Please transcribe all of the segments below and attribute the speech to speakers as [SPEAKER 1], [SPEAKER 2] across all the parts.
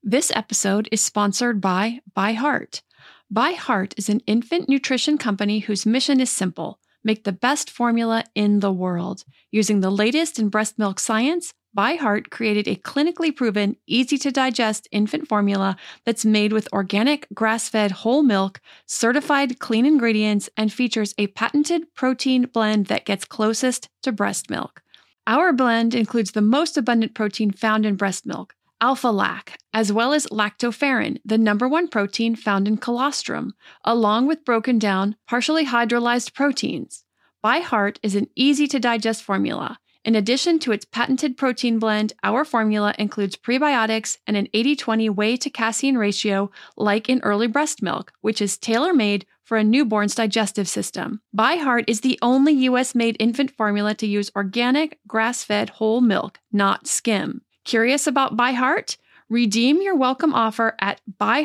[SPEAKER 1] This episode is sponsored by ByHeart. ByHeart is an infant nutrition company whose mission is simple: make the best formula in the world. Using the latest in breast milk science, ByHeart created a clinically proven, easy-to-digest infant formula that's made with organic, grass-fed whole milk, certified clean ingredients, and features a patented protein blend that gets closest to breast milk. Our blend includes the most abundant protein found in breast milk, alpha-lac, as well as lactoferrin, the number one protein found in colostrum, along with broken down, partially hydrolyzed proteins. ByHeart is an easy-to-digest formula. In addition to its patented protein blend, our formula includes prebiotics and an 80-20 whey to casein ratio like in early breast milk, which is tailor-made for a newborn's digestive system. ByHeart is the only U.S.-made infant formula to use organic, grass-fed whole milk, not skim. Curious about ByHeart? Redeem your welcome offer at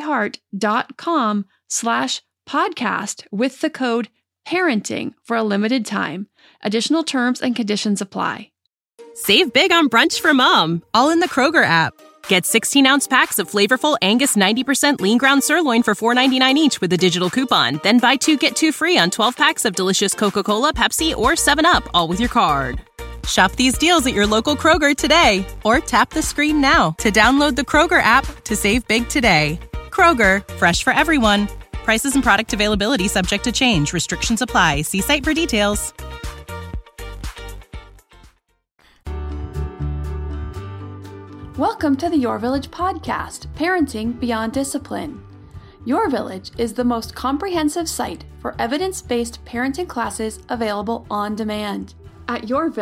[SPEAKER 1] byheart.com/podcast with the code PARENTING for a limited time. Additional terms and conditions apply.
[SPEAKER 2] Save big on brunch for mom, all in the Kroger app. Get 16-ounce packs of flavorful Angus 90% lean ground sirloin for $4.99 each with a digital coupon. Then buy 2, get 2 free on 12 packs of delicious Coca-Cola, Pepsi, or 7-Up, all with your card. Shop these deals at your local Kroger today, or tap the screen now to download the Kroger app to save big today. Kroger, fresh for everyone. Prices and product availability subject to change. Restrictions apply. See site for details.
[SPEAKER 1] Welcome to the Your Village podcast, Parenting Beyond Discipline. Your Village is the most comprehensive site for evidence-based parenting classes available on demand at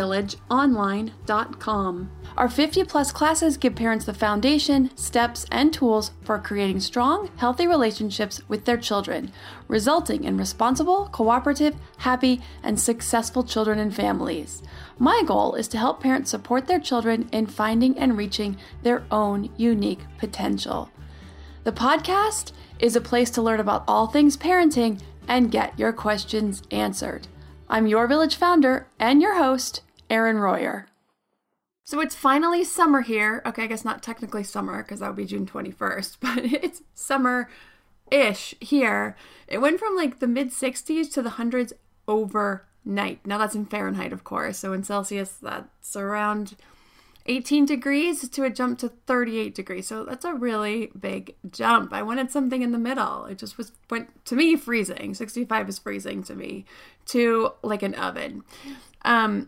[SPEAKER 1] yourvillageonline.com. Our 50-plus classes give parents the foundation, steps, and tools for creating strong, healthy relationships with their children, resulting in responsible, cooperative, happy, and successful children and families. My goal is to help parents support their children in finding and reaching their own unique potential. The podcast is a place to learn about all things parenting and get your questions answered. I'm Your Village founder and your host, Erin Royer. So it's finally summer here. Okay, I guess not technically summer because that would be June 21st, but it's summer-ish here. It went from like the mid-60s to the hundreds overnight. Now that's in Fahrenheit, of course. So in Celsius, that's around 18 degrees to a jump to 38 degrees. So that's a really big jump. I wanted something in the middle. It just went to me freezing. 65 is freezing to me, to like an oven. And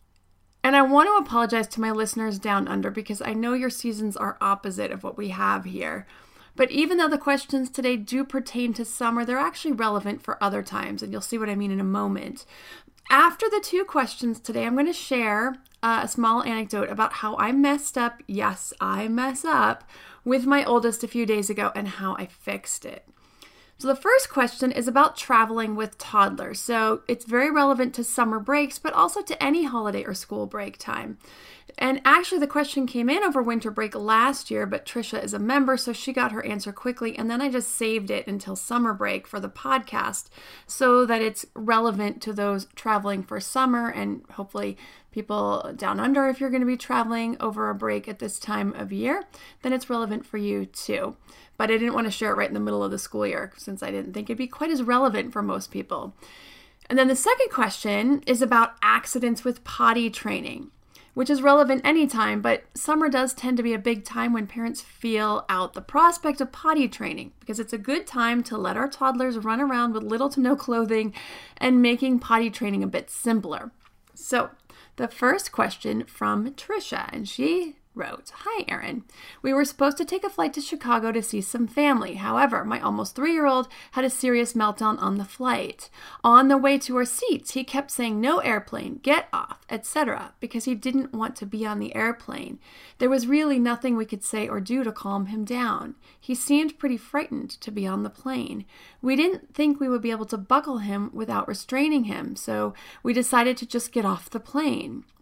[SPEAKER 1] I want to apologize to my listeners down under because I know your seasons are opposite of what we have here. But even though the questions today do pertain to summer, they're actually relevant for other times, and you'll see what I mean in a moment. After the 2 questions today, I'm going to share a small anecdote about how I messed up, yes, I mess up, with my oldest a few days ago and how I fixed it. So the first question is about traveling with toddlers. So it's very relevant to summer breaks, but also to any holiday or school break time. And actually the question came in over winter break last year, but Trisha is a member, so she got her answer quickly. And then I just saved it until summer break for the podcast so that it's relevant to those traveling for summer and hopefully people down under, if you're going to be traveling over a break at this time of year, then it's relevant for you too. But I didn't want to share it right in the middle of the school year since I didn't think it'd be quite as relevant for most people. And then the second question is about accidents with potty training, which is relevant anytime, but summer does tend to be a big time when parents feel out the prospect of potty training because it's a good time to let our toddlers run around with little to no clothing and making potty training a bit simpler. So the first question from Trisha, and she wrote, "Hi, Erin. We were supposed to take a flight to Chicago to see some family. However, my almost 3-year-old had a serious meltdown on the flight. On the way to our seats, he kept saying, 'No airplane, get off,' etc., because he didn't want to be on the airplane. There was really nothing we could say or do to calm him down. He seemed pretty frightened to be on the plane. We didn't think we would be able to buckle him without restraining him, so we decided to just get off the plane.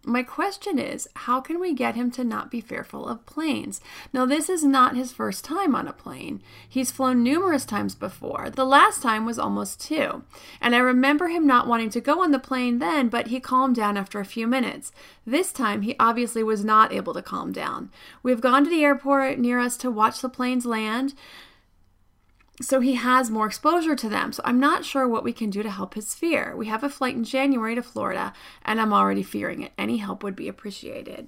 [SPEAKER 1] My question is, how can we get him to not be fearful of planes? Now, this is not his first time on a plane. He's flown numerous times before. The last time was almost 2. And I remember him not wanting to go on the plane then, but he calmed down after a few minutes. This time, he obviously was not able to calm down. We've gone to the airport near us to watch the planes land, so he has more exposure to them. So I'm not sure what we can do to help his fear. We have a flight in January to Florida, and I'm already fearing it. Any help would be appreciated.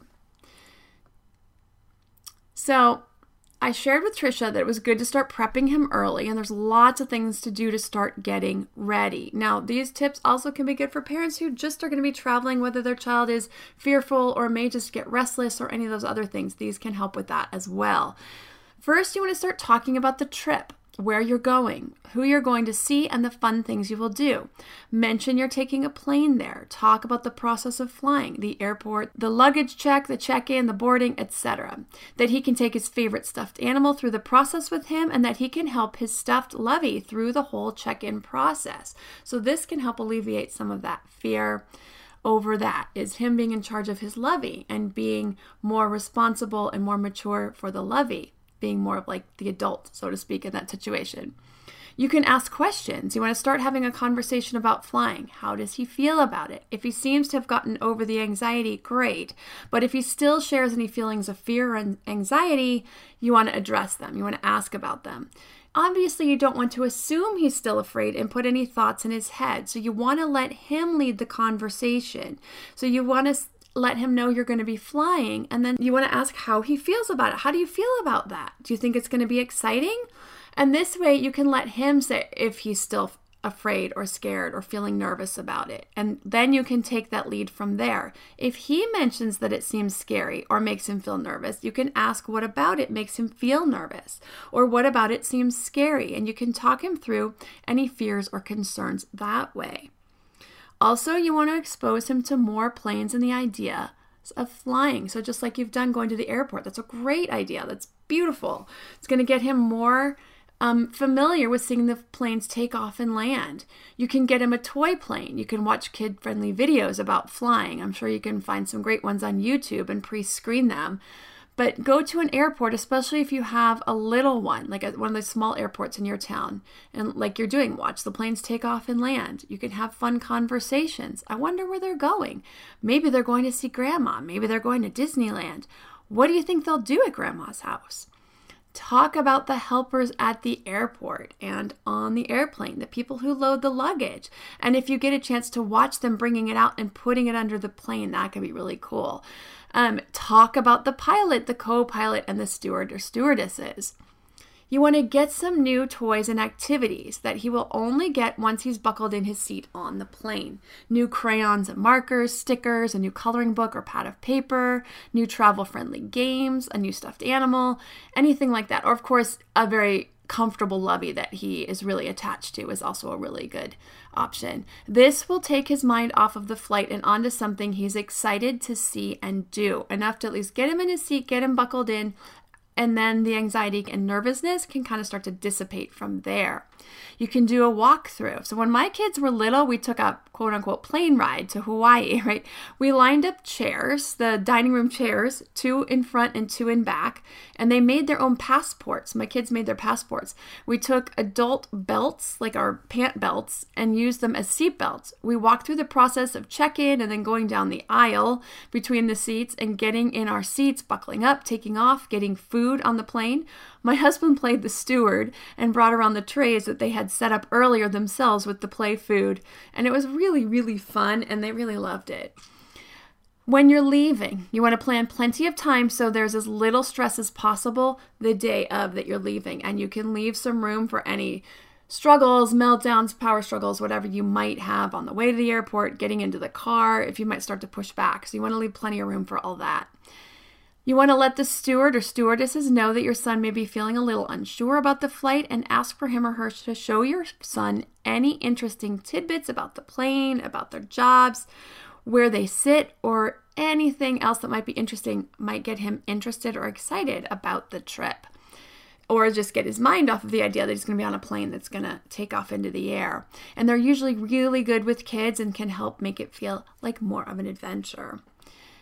[SPEAKER 1] So I shared with Trisha that it was good to start prepping him early, and there's lots of things to do to start getting ready. Now, these tips also can be good for parents who just are going to be traveling, whether their child is fearful or may just get restless or any of those other things. These can help with that as well. First, you want to start talking about the trip, where you're going, who you're going to see, and the fun things you will do. Mention you're taking a plane there. Talk about the process of flying, the airport, the luggage check, the check-in, the boarding, etc. That he can take his favorite stuffed animal through the process with him, and that he can help his stuffed Lovey through the whole check-in process. So this can help alleviate some of that fear over that, is him being in charge of his Lovey and being more responsible and more mature for the Lovey, being more of like the adult, so to speak, in that situation. You can ask questions. You want to start having a conversation about flying. How does he feel about it? If he seems to have gotten over the anxiety, great. But if he still shares any feelings of fear and anxiety, you want to address them. You want to ask about them. Obviously, you don't want to assume he's still afraid and put any thoughts in his head. So you want to let him lead the conversation. So you want to let him know you're going to be flying, and then you want to ask how he feels about it. How do you feel about that? Do you think it's going to be exciting? And this way you can let him say if he's still afraid or scared or feeling nervous about it. And then you can take that lead from there. If he mentions that it seems scary or makes him feel nervous, you can ask what about it makes him feel nervous, or what about it seems scary, and you can talk him through any fears or concerns that way. Also, you want to expose him to more planes and the idea of flying. So just like you've done going to the airport, that's a great idea. That's beautiful. It's going to get him more familiar with seeing the planes take off and land. You can get him a toy plane. You can watch kid-friendly videos about flying. I'm sure you can find some great ones on YouTube and pre-screen them. But go to an airport, especially if you have a little one, like one of the small airports in your town, and like you're doing, watch the planes take off and land. You can have fun conversations. I wonder where they're going. Maybe they're going to see Grandma. Maybe they're going to Disneyland. What do you think they'll do at Grandma's house? Talk about the helpers at the airport and on the airplane, the people who load the luggage. And if you get a chance to watch them bringing it out and putting it under the plane, that could be really cool. Talk about the pilot, the co-pilot, and the steward or stewardesses. You want to get some new toys and activities that he will only get once he's buckled in his seat on the plane. New crayons and markers, stickers, a new coloring book or pad of paper, new travel-friendly games, a new stuffed animal, anything like that. Or, of course, a very comfortable Lovey that he is really attached to is also a really good option. This will take his mind off of the flight and onto something he's excited to see and do. Enough to at least get him in his seat, get him buckled in, and then the anxiety and nervousness can kind of start to dissipate from there. You can do a walkthrough. So when my kids were little, we took a quote-unquote plane ride to Hawaii, right? We lined up chairs, the dining room chairs, 2 in front and 2 in back, and they made their own passports. My kids made their passports. We took adult belts, like our pant belts, and used them as seat belts. We walked through the process of check-in and then going down the aisle between the seats and getting in our seats, buckling up, taking off, getting food on the plane. My husband played the steward and brought around the trays that they had set up earlier themselves with the play food. And it was really, really fun, and they really loved it. When you're leaving, you want to plan plenty of time so there's as little stress as possible the day of that you're leaving. And you can leave some room for any struggles, meltdowns, power struggles, whatever you might have on the way to the airport, getting into the car, if you might start to push back. So you want to leave plenty of room for all that. You want to let the steward or stewardesses know that your son may be feeling a little unsure about the flight and ask for him or her to show your son any interesting tidbits about the plane, about their jobs, where they sit, or anything else that might be interesting, might get him interested or excited about the trip. Or just get his mind off of the idea that he's going to be on a plane that's going to take off into the air. And they're usually really good with kids and can help make it feel like more of an adventure.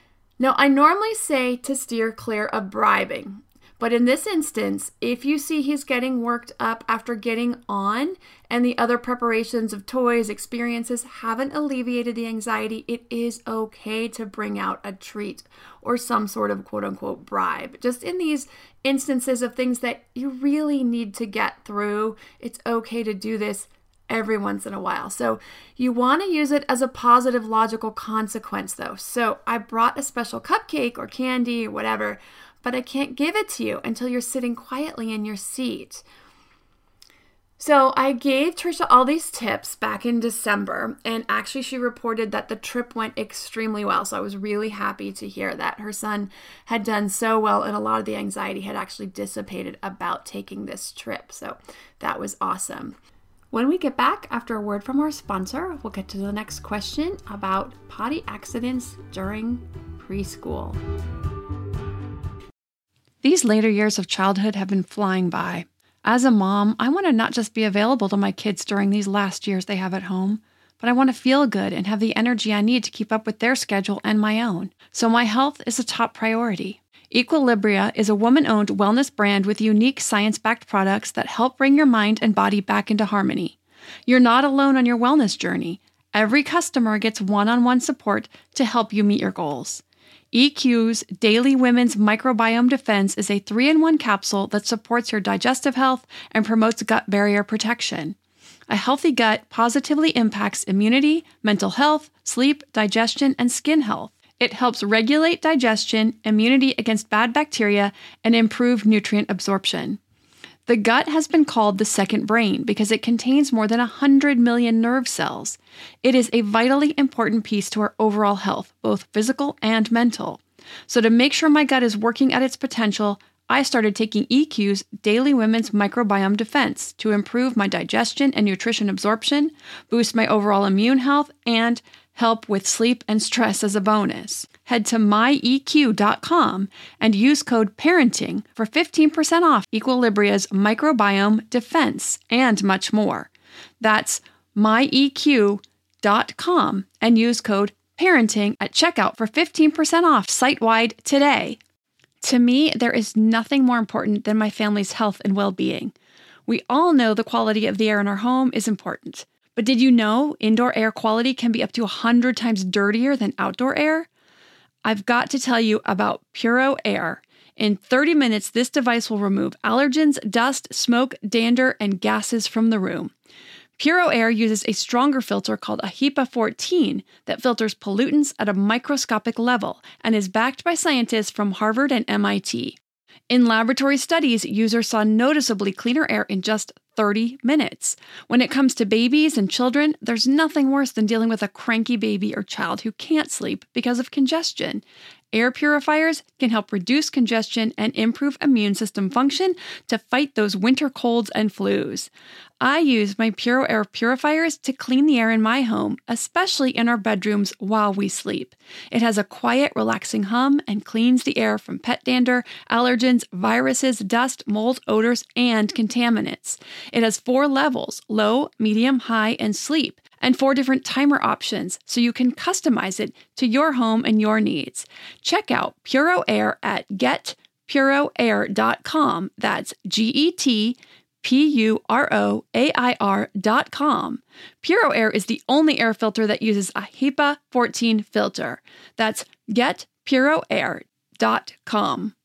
[SPEAKER 1] Now, I normally say to steer clear of bribing, but in this instance, if you see he's getting worked up after getting on and the other preparations of toys, experiences haven't alleviated the anxiety, it is okay to bring out a treat or some sort of quote unquote bribe. Just in these instances of things that you really need to get through, it's okay to do this every once in a while. So you want to use it as a positive logical consequence though. So I brought a special cupcake or candy or whatever, but I can't give it to you until you're sitting quietly in your seat. So I gave Trisha all these tips back in December, and actually she reported that the trip went extremely well. So I was really happy to hear that her son had done so well and a lot of the anxiety had actually dissipated about taking this trip. So that was awesome. When we get back after a word from our sponsor, we'll get to the next question about potty accidents during preschool. These later years of childhood have been flying by. As a mom, I want to not just be available to my kids during these last years they have at home, but I want to feel good and have the energy I need to keep up with their schedule and my own. So my health is a top priority. Equilibria is a woman-owned wellness brand with unique science-backed products that help bring your mind and body back into harmony. You're not alone on your wellness journey. Every customer gets one-on-one support to help you meet your goals. EQ's Daily Women's Microbiome Defense is a 3-in-1 capsule that supports your digestive health and promotes gut barrier protection. A healthy gut positively impacts immunity, mental health, sleep, digestion, and skin health. It helps regulate digestion, immunity against bad bacteria, and improve nutrient absorption. The gut has been called the second brain because it contains more than 100 million nerve cells. It is a vitally important piece to our overall health, both physical and mental. So to make sure my gut is working at its potential, I started taking EQ's Daily Women's Microbiome Defense to improve my digestion and nutrition absorption, boost my overall immune health, and help with sleep and stress as a bonus. Head to myeq.com and use code PARENTING for 15% off Equilibria's Microbiome Defense and much more. That's myeq.com and use code PARENTING at checkout for 15% off site-wide today. To me, there is nothing more important than my family's health and well-being. We all know the quality of the air in our home is important. But did you know indoor air quality can be up to 100 times dirtier than outdoor air? I've got to tell you about Puro Air. In 30 minutes, this device will remove allergens, dust, smoke, dander, and gases from the room. Puro Air uses a stronger filter called a HEPA 14 that filters pollutants at a microscopic level and is backed by scientists from Harvard and MIT. In laboratory studies, users saw noticeably cleaner air in just 30 minutes. When it comes to babies and children, there's nothing worse than dealing with a cranky baby or child who can't sleep because of congestion. Air purifiers can help reduce congestion and improve immune system function to fight those winter colds and flus. I use my Puro Air purifiers to clean the air in my home, especially in our bedrooms while we sleep. It has a quiet, relaxing hum and cleans the air from pet dander, allergens, viruses, dust, mold, odors, and contaminants. It has 4 levels: low, medium, high, and sleep, and 4 different timer options, so you can customize it to your home and your needs. Check out Puro Air at getpuroair.com. That's GETPUROAIR.com. Puro Air is the only air filter that uses a HEPA 14 filter. That's getpuroair.com.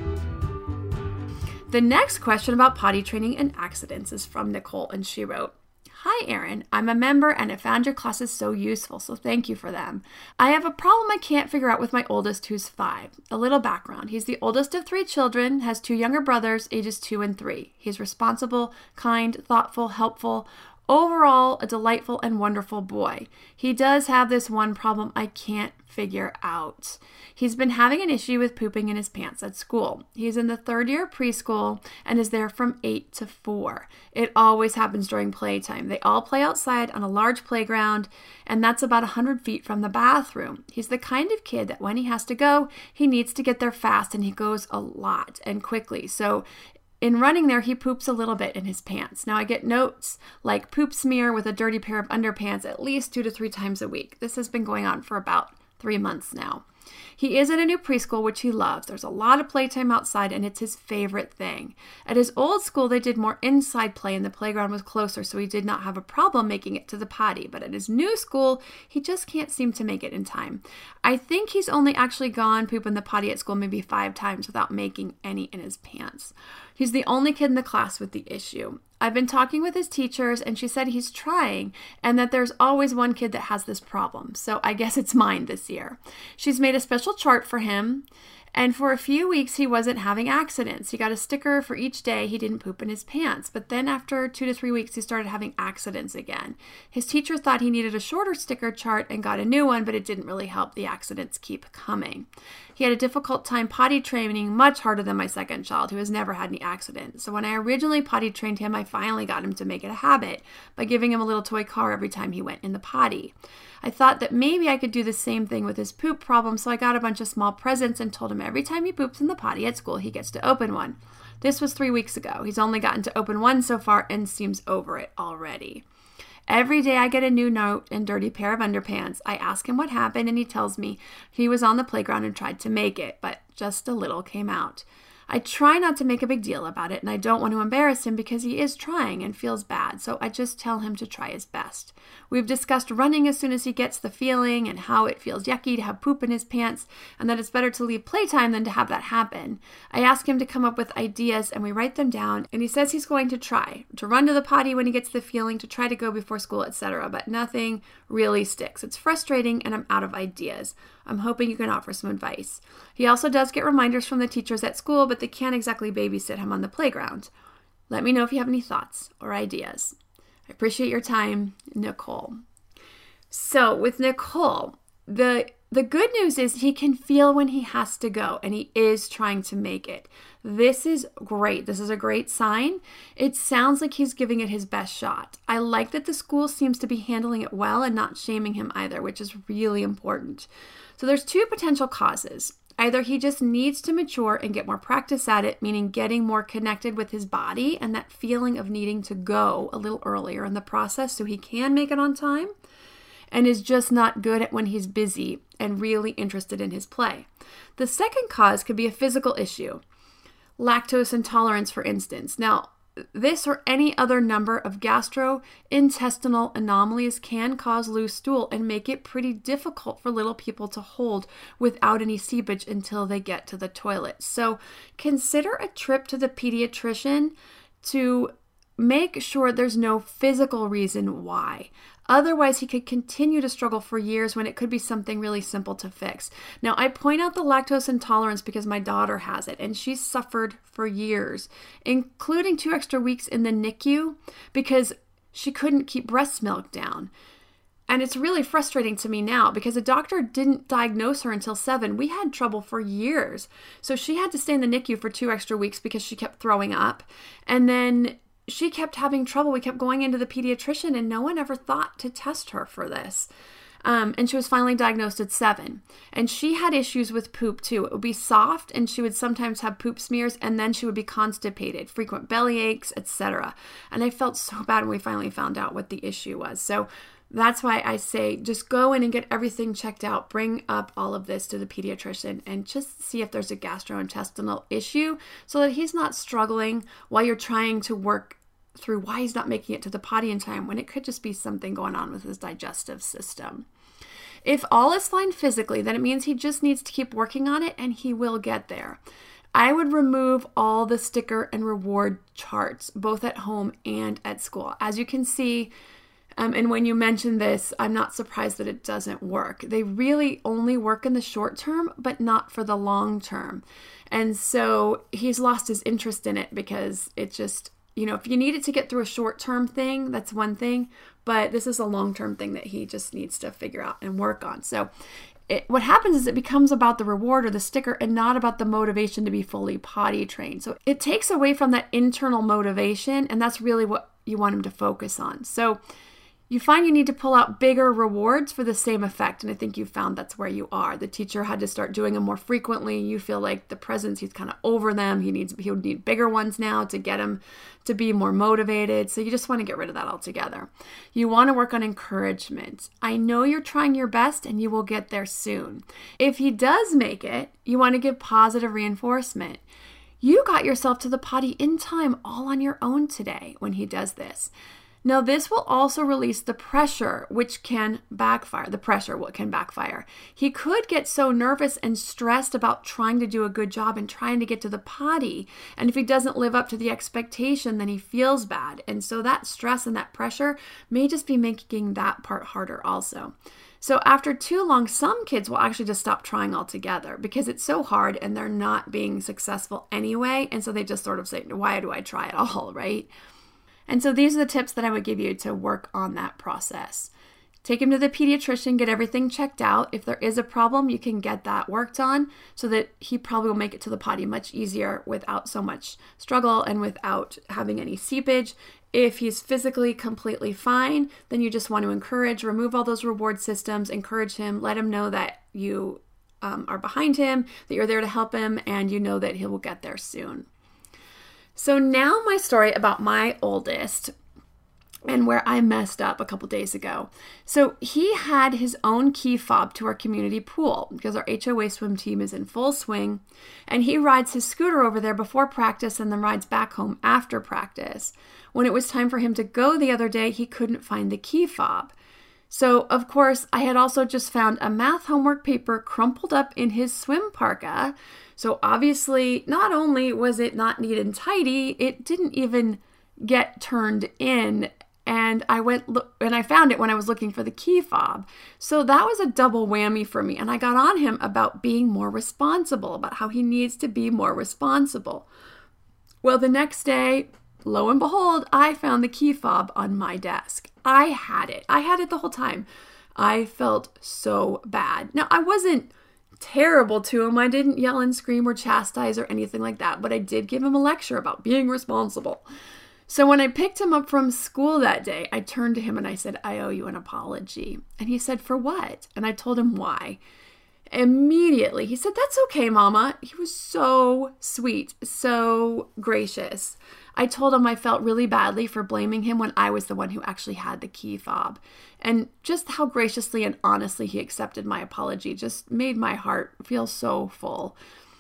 [SPEAKER 1] The next question about potty training and accidents is from Nicole, and she wrote, "Hi, Erin. I'm a member and I found your classes so useful, so thank you for them. I have a problem I can't figure out with my oldest, who's 5. A little background. He's the oldest of 3 children, has 2 younger brothers, ages 2 and 3. He's responsible, kind, thoughtful, helpful, overall a delightful and wonderful boy. He does have this one problem I can't figure out. He's been having an issue with pooping in his pants at school. He's in the 3rd year of preschool and is there from 8 to 4. It always happens during playtime. They all play outside on a large playground, and that's about 100 feet from the bathroom. He's the kind of kid that when he has to go, he needs to get there fast, and he goes a lot and quickly. So in running there, he poops a little bit in his pants. Now, I get notes like poop smear with a dirty pair of underpants at least 2 to 3 times a week. This has been going on for about 3 months now. He is at a new preschool, which he loves. There's a lot of playtime outside, and it's his favorite thing. At his old school, they did more inside play, and the playground was closer, so he did not have a problem making it to the potty. But at his new school, he just can't seem to make it in time. I think he's only actually gone poop in the potty at school maybe 5 times without making any in his pants. He's the only kid in the class with the issue. I've been talking with his teachers, and she said he's trying and that there's always one kid that has this problem. So I guess it's mine this year. She's made a special chart for him, and for a few weeks he wasn't having accidents. He got a sticker for each day he didn't poop in his pants, but then after 2 to 3 weeks he started having accidents again. His teacher thought he needed a shorter sticker chart and got a new one, but it didn't really help. The accidents keep coming. He had a difficult time potty training, much harder than my second child, who has never had any accidents. So when I originally potty trained him, I finally got him to make it a habit by giving him a little toy car every time he went in the potty. I thought that maybe I could do the same thing with his poop problem, so I got a bunch of small presents and told him every time he poops in the potty at school, he gets to open one. This was 3 weeks ago. He's only gotten to open one so far and seems over it already. Every day I get a new note and dirty pair of underpants. I ask him what happened, and he tells me he was on the playground and tried to make it, but just a little came out. I try not to make a big deal about it, and I don't want to embarrass him because he is trying and feels bad, so I just tell him to try his best. We've discussed running as soon as he gets the feeling and how it feels yucky to have poop in his pants and that it's better to leave playtime than to have that happen. I ask him to come up with ideas, and we write them down, and he says he's going to try to run to the potty when he gets the feeling, to try to go before school, etc., but nothing really sticks. It's frustrating, and I'm out of ideas. I'm hoping you can offer some advice. He also does get reminders from the teachers at school, but they can't exactly babysit him on the playground. Let me know if you have any thoughts or ideas. I appreciate your time, Nicole. So with Nicole, the good news is he can feel when he has to go, and he is trying to make it. This is great. This is a great sign. It sounds like he's giving it his best shot. I like that the school seems to be handling it well and not shaming him either, which is really important. So there's 2 potential causes. Either he just needs to mature and get more practice at it, meaning getting more connected with his body and that feeling of needing to go a little earlier in the process so he can make it on time, and is just not good at when he's busy and really interested in his play. The second cause could be a physical issue, lactose intolerance, for instance. Now, this or any other number of gastrointestinal anomalies can cause loose stool and make it pretty difficult for little people to hold without any seepage until they get to the toilet. So consider a trip to the pediatrician to make sure there's no physical reason why. Otherwise, he could continue to struggle for years when it could be something really simple to fix. Now, I point out the lactose intolerance because my daughter has it, and she's suffered for years, including 2 extra weeks in the NICU because she couldn't keep breast milk down. And it's really frustrating to me now because a doctor didn't diagnose her until 7. We had trouble for years. So she had to stay in the NICU for 2 extra weeks because she kept throwing up. And then she kept having trouble. We kept going into the pediatrician, and no one ever thought to test her for this. And she was finally diagnosed at 7. And she had issues with poop too. It would be soft, and she would sometimes have poop smears, and then she would be constipated, frequent belly aches, etc. And I felt so bad when we finally found out what the issue was. So that's why I say just go in and get everything checked out. Bring up all of this to the pediatrician and just see if there's a gastrointestinal issue so that he's not struggling while you're trying to work through why he's not making it to the potty in time when it could just be something going on with his digestive system. If all is fine physically, then it means he just needs to keep working on it, and he will get there. I would remove all the sticker and reward charts, both at home and at school. As you can see, and when you mention this, I'm not surprised that it doesn't work. They really only work in the short term, but not for the long term. And so he's lost his interest in it because it just, if you need it to get through a short-term thing, that's one thing, but this is a long-term thing that he just needs to figure out and work on. So what happens is it becomes about the reward or the sticker and not about the motivation to be fully potty trained. So it takes away from that internal motivation, and that's really what you want him to focus on. So you find you need to pull out bigger rewards for the same effect. And I think you found that's where you are. The teacher had to start doing them more frequently. You feel like the presents, he's kind of over them. He would need bigger ones now to get him to be more motivated. So you just want to get rid of that altogether. You want to work on encouragement. I know you're trying your best and you will get there soon. If he does make it, you want to give positive reinforcement. You got yourself to the potty in time all on your own today when he does this. Now, this will also release the pressure, which can backfire. He could get so nervous and stressed about trying to do a good job and trying to get to the potty. And if he doesn't live up to the expectation, then he feels bad. And so that stress and that pressure may just be making that part harder also. So after too long, some kids will actually just stop trying altogether because it's so hard and they're not being successful anyway. And so they just sort of say, why do I try at all, right? And so these are the tips that I would give you to work on that process. Take him to the pediatrician, get everything checked out. If there is a problem, you can get that worked on so that he probably will make it to the potty much easier without so much struggle and without having any seepage. If he's physically completely fine, then you just want to remove all those reward systems, encourage him, let him know that you are behind him, that you're there to help him, and you know that he will get there soon. So now my story about my oldest and where I messed up a couple days ago. So he had his own key fob to our community pool because our HOA swim team is in full swing, and he rides his scooter over there before practice and then rides back home after practice. When it was time for him to go the other day, he couldn't find the key fob. So, of course, I had also just found a math homework paper crumpled up in his swim parka. So obviously, not only was it not neat and tidy, it didn't even get turned in. And I found it when I was looking for the key fob. So that was a double whammy for me. And I got on him about being more responsible, about how he needs to be more responsible. Well, the next day, lo and behold, I found the key fob on my desk. I had it the whole time. I felt so bad. Now, I wasn't terrible to him. I didn't yell and scream or chastise or anything like that, but I did give him a lecture about being responsible. So when I picked him up from school that day, I turned to him and I said, I owe you an apology. And he said, for what? And I told him why. Immediately, he said, that's okay, Mama. He was so sweet, so gracious. I told him I felt really badly for blaming him when I was the one who actually had the key fob. And just how graciously and honestly he accepted my apology just made my heart feel so full.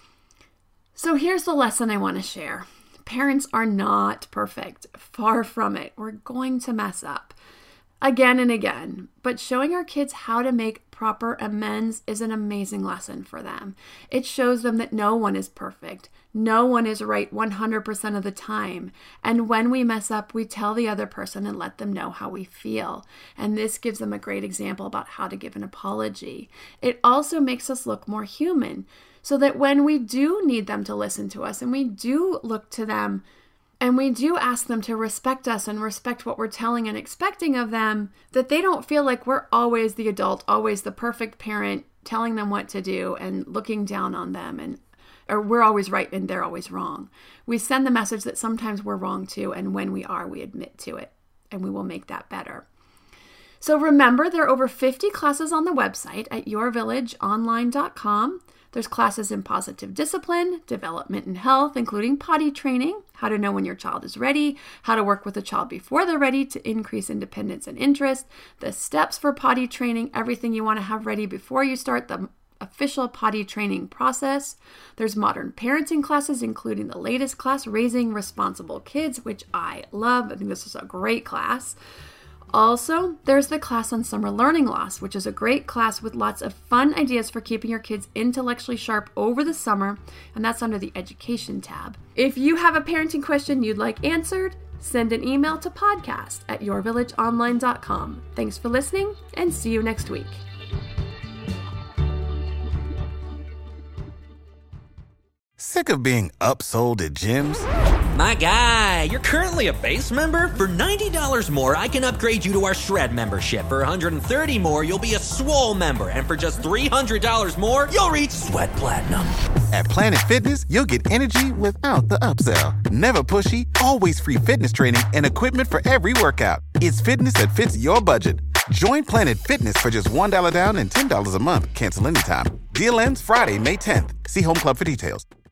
[SPEAKER 1] So here's the lesson I want to share. Parents are not perfect. Far from it. We're going to mess up again and again. But showing our kids how to make proper amends is an amazing lesson for them. It shows them that no one is perfect. No one is right 100% of the time. And when we mess up, we tell the other person and let them know how we feel. And this gives them a great example about how to give an apology. It also makes us look more human, so that when we do need them to listen to us and we do look to them and we do ask them to respect us and respect what we're telling and expecting of them, that they don't feel like we're always the adult, always the perfect parent, telling them what to do and looking down on them, or we're always right and they're always wrong. We send the message that sometimes we're wrong too, and when we are, we admit to it, and we will make that better. So remember, there are over 50 classes on the website at yourvillageonline.com. There's classes in positive discipline, development and health, including potty training, how to know when your child is ready, how to work with a child before they're ready to increase independence and interest, the steps for potty training, everything you want to have ready before you start the official potty training process. There's modern parenting classes, including the latest class, Raising Responsible Kids, which I love. I think this is a great class. Also, there's the class on summer learning loss, which is a great class with lots of fun ideas for keeping your kids intellectually sharp over the summer, and that's under the education tab. If you have a parenting question you'd like answered, send an email to podcast@yourvillageonline.com. Thanks for listening, and see you next week.
[SPEAKER 3] Sick of being upsold at gyms?
[SPEAKER 4] My guy, you're currently a base member? For $90 more, I can upgrade you to our Shred membership. For $130 more, you'll be a Swole member. And for just $300 more, you'll reach Sweat Platinum.
[SPEAKER 3] At Planet Fitness, you'll get energy without the upsell. Never pushy, always free fitness training and equipment for every workout. It's fitness that fits your budget. Join Planet Fitness for just $1 down and $10 a month. Cancel anytime. Deal ends Friday, May 10th. See Home Club for details.